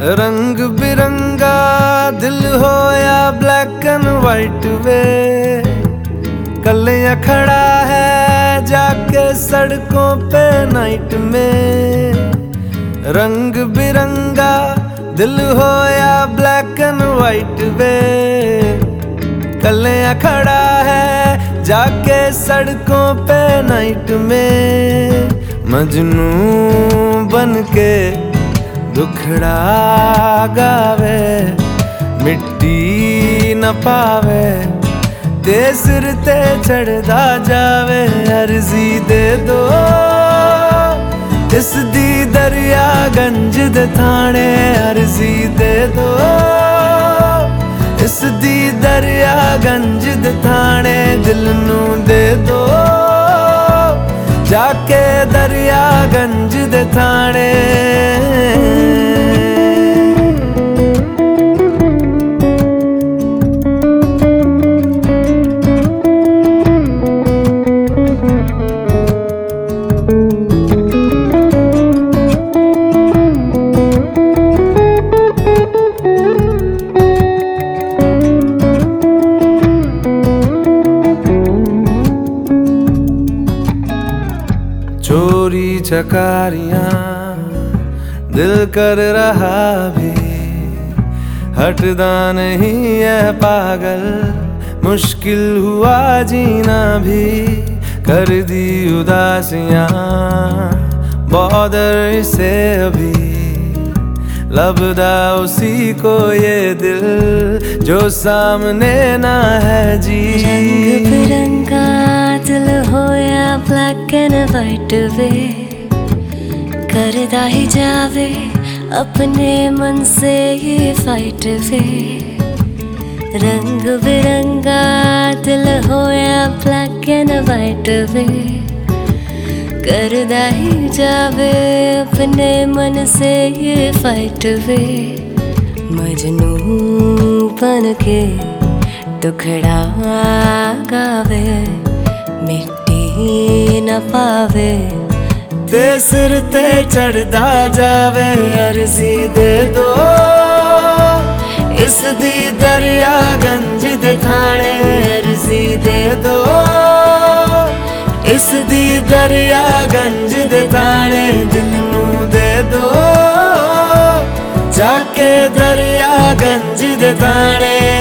रंग बिरंगा दिल हो या ब्लैक एंड वाइट वे, कलियां खड़ा है जाके सड़कों पे नाइट में। रंग बिरंगा दिल हो या ब्लैक एंड वाइट वे, कलियां खड़ा है जाके सड़कों पे नाइट में। मजनू बनके दुखड़ा गावे, मिट्टी न पावे, ते सिर ते चढ़दा जावे। अर्जी दे दो इस दी दरिया गंज दे थाने, अर्जी दे दो इस दी दरिया गंज दे थाने। दिल नू दे दो जाके दरिया गंज दे थाने। चोरी चकारियां दिल कर रहा भी, हटदा नहीं है पागल, मुश्किल हुआ जीना भी। कर दी उदासियां बॉर्डर से अभी, लबदा उसी को ये दिल जो सामने ना है जी। रंग बिरंगा दिल हो या ब्लैक एंड वाइट वे, करदा ही जावे अपने मन से ये फाइट वे। रंग बिरंगा दिल हो या ब्लैक एंड वाइट वे, करदा ही जावे अपने मन से ये फाइट वे। मजनू बन के दुखड़ा गावे, मिट्टी न पावे, ते सिर ते चढ़दा जावे। अर्जी दे दो इस दी दरिया गंज दे थाने, अर्जी दे दो इस दी दरिया गंज दे थाने। दिल नू दे दो जाके दरिया गंज दे थाने।